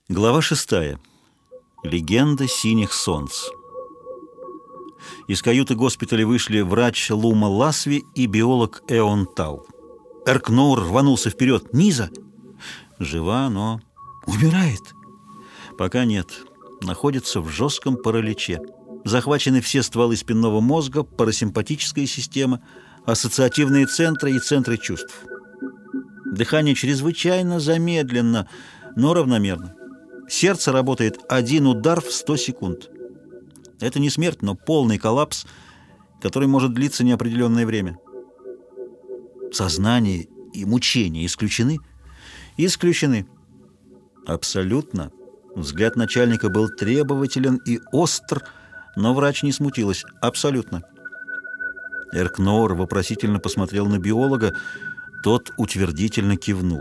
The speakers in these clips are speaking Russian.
Глава 6. Легенда синих солнц. Из каюты госпиталя вышли врач Лума Ласви и биолог Эон Тау. Эркноор рванулся вперед. «Низа!» «Жива, но...» «Умирает!» «Пока нет. Находится в жестком параличе. Захвачены все стволы спинного мозга, парасимпатическая система, ассоциативные центры и центры чувств. Дыхание чрезвычайно замедленно, но равномерно. Сердце работает 1 удар в 100 секунд. Это не смерть, но полный коллапс, который может длиться неопределенное время. Сознание и мучения исключены? Исключены. Абсолютно. Взгляд начальника был требователен и остр, но врач не смутилась. Абсолютно. Эркноор вопросительно посмотрел на биолога, тот утвердительно кивнул.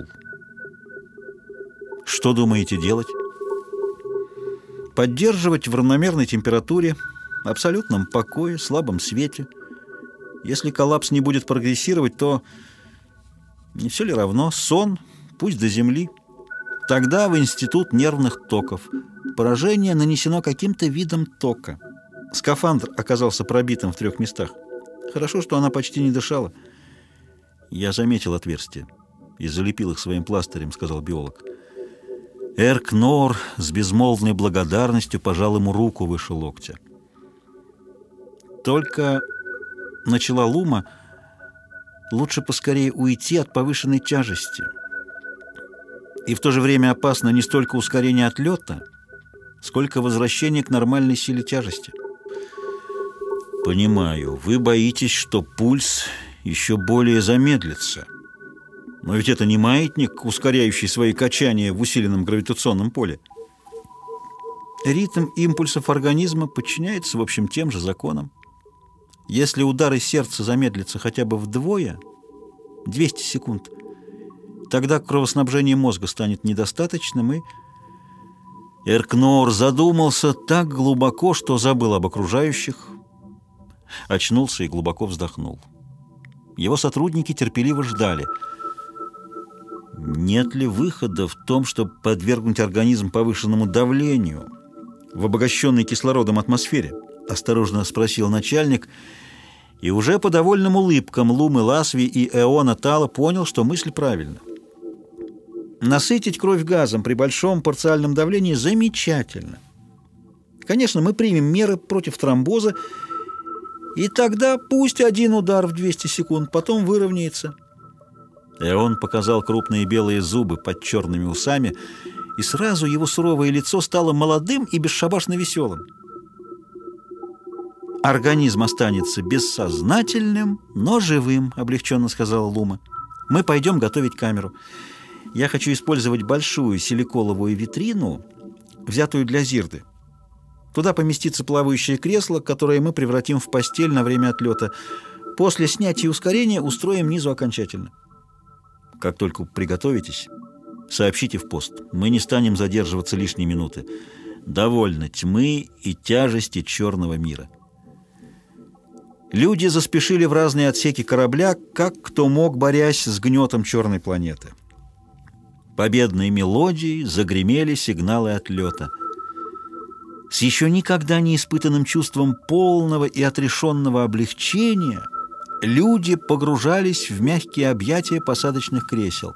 Что думаете делать? Поддерживать в равномерной температуре, абсолютном покое, слабом свете. Если коллапс не будет прогрессировать, то не все ли равно? Сон, пусть до земли. Тогда в институт нервных токов. Поражение нанесено каким-то видом тока. Скафандр оказался пробитым в 3 местах. Хорошо, что она почти не дышала. Я заметил отверстия и залепил их своим пластырем, сказал биолог. Эркноор с безмолвной благодарностью пожал ему руку выше локтя. Только, начала Лума, лучше поскорее уйти от повышенной тяжести. И в то же время опасно не столько ускорение отлета, сколько возвращение к нормальной силе тяжести. Понимаю, вы боитесь, что пульс еще более замедлится. Но ведь это не маятник, ускоряющий свои качания в усиленном гравитационном поле. Ритм импульсов организма подчиняется, в общем, тем же законам. Если удары сердца замедлятся хотя бы вдвое, 200 секунд, тогда кровоснабжение мозга станет недостаточным, и... Эркноор задумался так глубоко, что забыл об окружающих, очнулся и глубоко вздохнул. Его сотрудники терпеливо ждали. Нет ли выхода в том, чтобы подвергнуть организм повышенному давлению в обогащенной кислородом атмосфере? Осторожно спросил начальник, и уже по довольным улыбкам Лумы Ласви и Эона Тала понял, что мысль правильна. Насытить кровь газом при большом парциальном давлении замечательно. Конечно, мы примем меры против тромбоза, и тогда пусть 1 удар в 200 секунд, потом выровняется. Эон показал крупные белые зубы под черными усами, и сразу его суровое лицо стало молодым и бесшабашно веселым. «Организм останется бессознательным, но живым», — облегченно сказала Лума. «Мы пойдем готовить камеру. Я хочу использовать большую силиколовую витрину, взятую для Зирды. Туда поместится плавающее кресло, которое мы превратим в постель на время отлета. После снятия и ускорения устроим Низу окончательно. Как только приготовитесь, сообщите в пост. Мы не станем задерживаться лишние минуты. Довольно тьмы и тяжести черного мира». Люди заспешили в разные отсеки корабля, как кто мог, борясь с гнетом черной планеты. Победной мелодией загремели сигналы отлета. С еще никогда не испытанным чувством полного и отрешенного облегчения люди погружались в мягкие объятия посадочных кресел.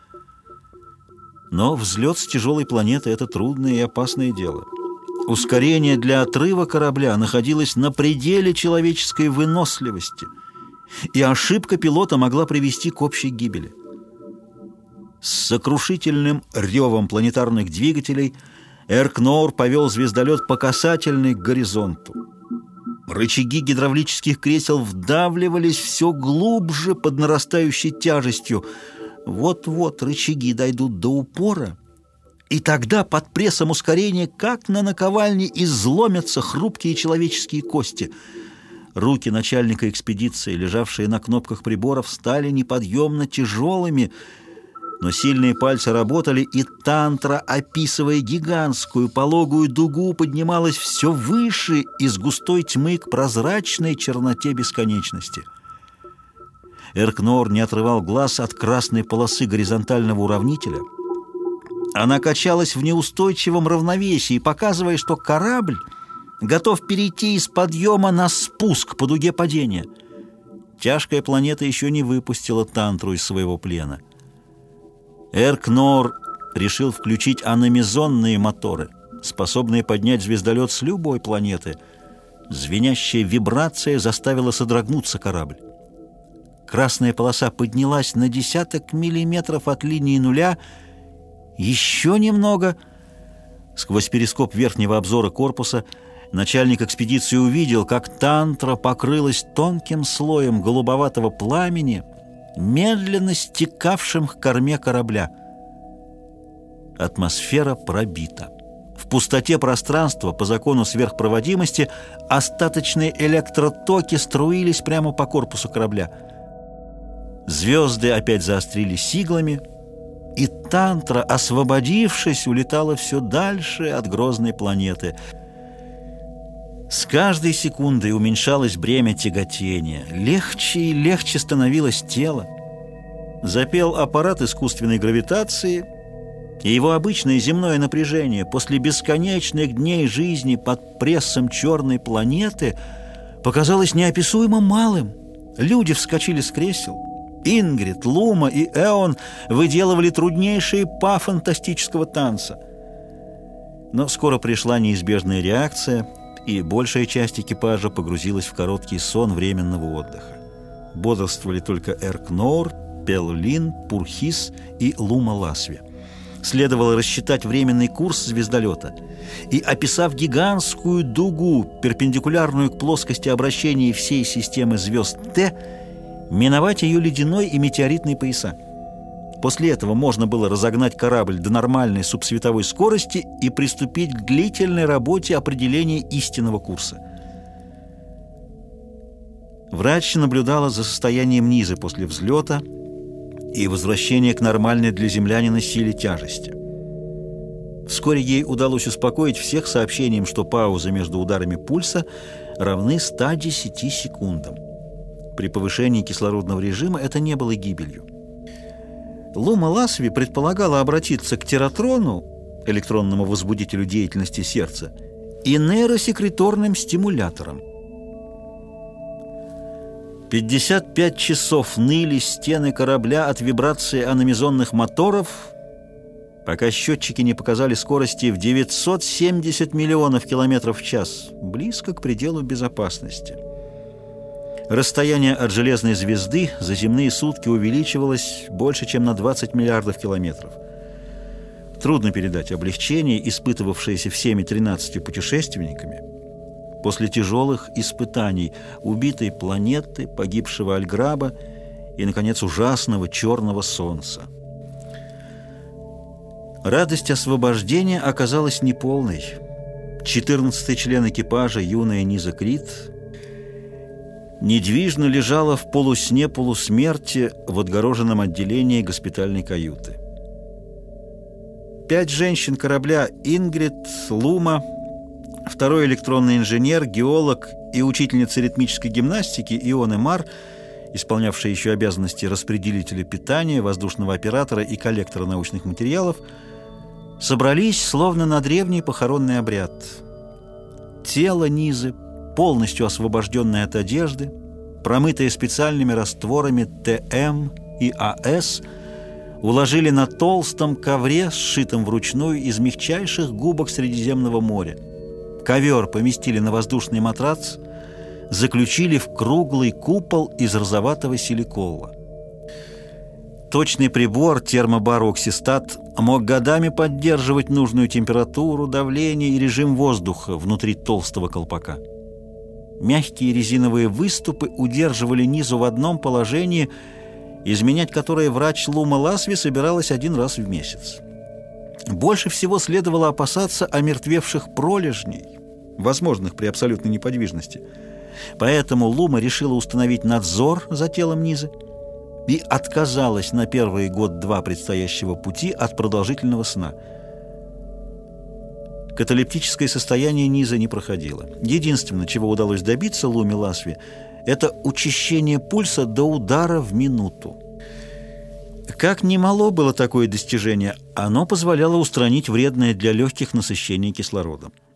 Но взлет с тяжелой планеты — это трудное и опасное дело. Ускорение для отрыва корабля находилось на пределе человеческой выносливости, и ошибка пилота могла привести к общей гибели. С сокрушительным ревом планетарных двигателей Эркноор повел звездолет по касательной к горизонту. Рычаги гидравлических кресел вдавливались все глубже под нарастающей тяжестью. Вот-вот рычаги дойдут до упора, и тогда под прессом ускорения, как на наковальне, изломятся хрупкие человеческие кости. Руки начальника экспедиции, лежавшие на кнопках приборов, стали неподъемно тяжелыми, но сильные пальцы работали, и тантра, описывая гигантскую пологую дугу, поднималась все выше из густой тьмы к прозрачной черноте бесконечности. Эркноор не отрывал глаз от красной полосы горизонтального уравнителя, Она качалась в неустойчивом равновесии, показывая, что корабль готов перейти из подъема на спуск по дуге падения. Тяжкая планета еще не выпустила Тантру из своего плена. Эркнор решил включить аномизонные моторы, способные поднять звездолет с любой планеты. Звенящая вибрация заставила содрогнуться корабль. Красная полоса поднялась на десяток миллиметров от линии нуля. Еще немного. Сквозь перископ верхнего обзора корпуса начальник экспедиции увидел, как Тантра покрылась тонким слоем голубоватого пламени, медленно стекавшим к корме корабля. Атмосфера пробита. В пустоте пространства, по закону сверхпроводимости, остаточные электротоки струились прямо по корпусу корабля. Звезды опять заострились сиглами, и Тантра, освободившись, улетала все дальше от грозной планеты. С каждой секундой уменьшалось бремя тяготения. Легче и легче становилось тело. Запел аппарат искусственной гравитации, и его обычное земное напряжение после бесконечных дней жизни под прессом черной планеты показалось неописуемо малым. Люди вскочили с кресел. Ингрид, Лума и Эон выделывали труднейшие па фантастического танца. Но скоро пришла неизбежная реакция, и большая часть экипажа погрузилась в короткий сон временного отдыха. Бодрствовали только Эркнор, Пеллин, Пурхис и Лума Ласви. Следовало рассчитать временный курс звездолета и, описав гигантскую дугу, перпендикулярную к плоскости обращения всей системы звезд Т, миновать ее ледяной и метеоритные пояса. После этого можно было разогнать корабль до нормальной субсветовой скорости и приступить к длительной работе определения истинного курса. Врач наблюдала за состоянием Низы после взлета и возвращения к нормальной для землянина силе тяжести. Вскоре ей удалось успокоить всех сообщением, что паузы между ударами пульса равны 110 секундам. При повышении кислородного режима это не было гибелью. Лума Ласви предполагала обратиться к тератрону, электронному возбудителю деятельности сердца, и нейросекреторным стимуляторам. 55 часов ныли стены корабля от вибрации аномизонных моторов, пока счетчики не показали скорости в 970 миллионов километров в час, близко к пределу безопасности. Расстояние от железной звезды за земные сутки увеличивалось больше, чем на 20 миллиардов километров. Трудно передать облегчение, испытывавшееся всеми 13 путешественниками, после тяжелых испытаний убитой планеты, погибшего Альграба и, наконец, ужасного черного солнца. Радость освобождения оказалась неполной. 14-й член экипажа, юная Низа Крит, недвижно лежала в полусне полусмерти в отгороженном отделении госпитальной каюты. 5 женщин корабля Ингрид, Лума, второй электронный инженер, геолог и учительница ритмической гимнастики Ионе Мар, исполнявшая еще обязанности распределителя питания, воздушного оператора и коллектора научных материалов, собрались словно на древний похоронный обряд. Тело Низы, полностью освобожденное от одежды, промытое специальными растворами ТМ и АС, уложили на толстом ковре, сшитом вручную из мягчайших губок Средиземного моря. Ковер поместили на воздушный матрац, заключили в круглый купол из розоватого силикола. Точный прибор термобароксистат мог годами поддерживать нужную температуру, давление и режим воздуха внутри толстого колпака. Мягкие резиновые выступы удерживали Низу в одном положении, изменять которое врач Лума Ласви собиралась 1 раз в месяц. Больше всего следовало опасаться омертвевших пролежней, возможных при абсолютной неподвижности. Поэтому Лума решила установить надзор за телом Низы и отказалась на первый год-два предстоящего пути от продолжительного сна. Каталептическое состояние Низы не проходило. Единственное, чего удалось добиться Луме Ласви, это учащение пульса до удара в минуту. Как немало было такое достижение, оно позволяло устранить вредное для легких насыщение кислородом.